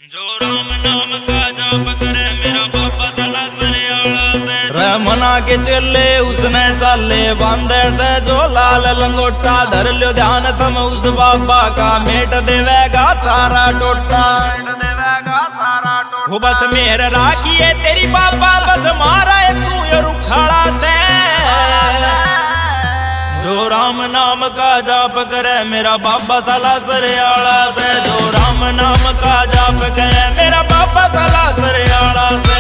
जो राम नाम का जाप करे मेरा बाबा सला सरियाला से रमना के चले उसने चाले बांधे से जो लाल लंगोटा धर लो ध्यान तुम उस बाबा का मेट देवेगा सारा टोटा वो बस मेहर राखिए तेरी बाबा बस मारा है तू ये रुखाड़ा से जो राम नाम का जाप करे मेरा बाबा सला सरियाला से जो राम नाम का जाप करे मेरा बाबा सला सरियाला से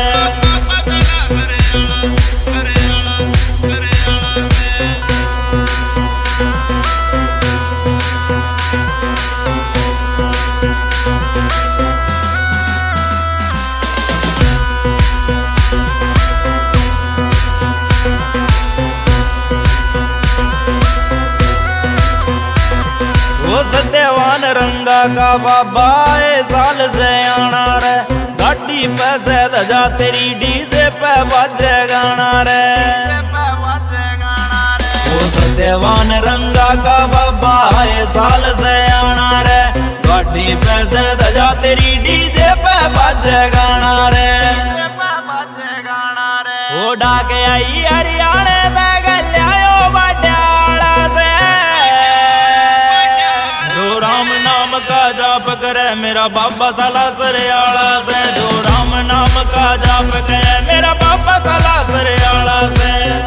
सत्यवान रंगा का बाबा साल से आना रे गाड़ी पैसे दजा तेरी डीजे पे बाजे गाना रे वो सत्यवान रंगा का बाबा साल से आना रे गाड़ी पैसे दजा तेरी डीजे पे बाजे गाना रे वो डाके आई हरियाणे से गलियायो बटाला से राम नाम का जाप करे मेरा बाबा सला सरियाला से जो राम नाम का जाप करे मेरा बाबा सला सरियाला से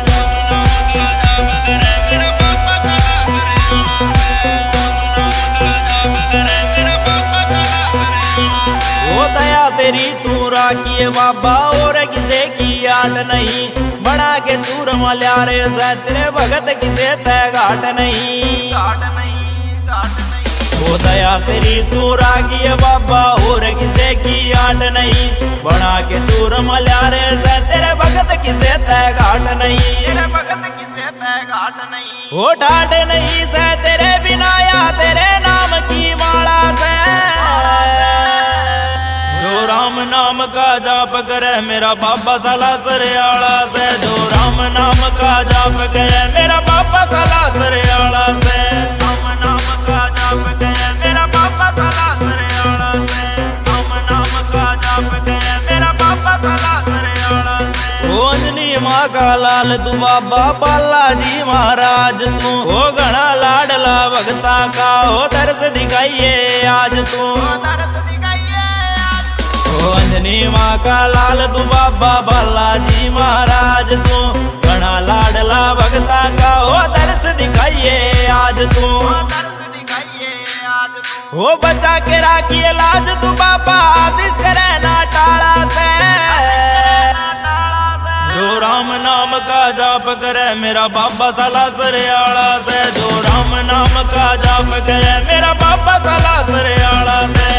वो दया तेरी तू राखिए बाबा और किसे की आट नहीं बना के चूर मल्या रे से तेरे भगत किसे तय घाट नहीं वो दया तेरी तू राखिए बाबा और किसे की आट नहीं बना के चूर मल्या रे से तेरे भगत किसे तय घाट नहीं वो ठाट नहीं से तेरे बिना या तेरे नाम की माला से जो राम नाम का जाप करे मेरा बाबा सला सरियाला से जो राम नाम का जाप करे मेरा बाबा सला सरियाला से राम नाम का जाप करे मेरा बाबा सला सरियाला से राम नाम का जाप करे मेरा बाबा सला सरियाला से ओ अंजनी माँ का लाल तू बाबा बालाजी महाराज तू ओ घना लाडला भगता का ओ दर्श दिखाइए आज तू अंजनी माँ का लाल तू बाबा बालाजी महाराज तू घना लाडला भगता का ओ दर्श दिखाइए आज तू वो बचा के राखिए लाज तू बाबा आशीष करे ना टाला से जो राम नाम का जाप करे मेरा बाबा सला सरियाला से जो राम नाम का जाप करे मेरा बाबा सला सरियाला से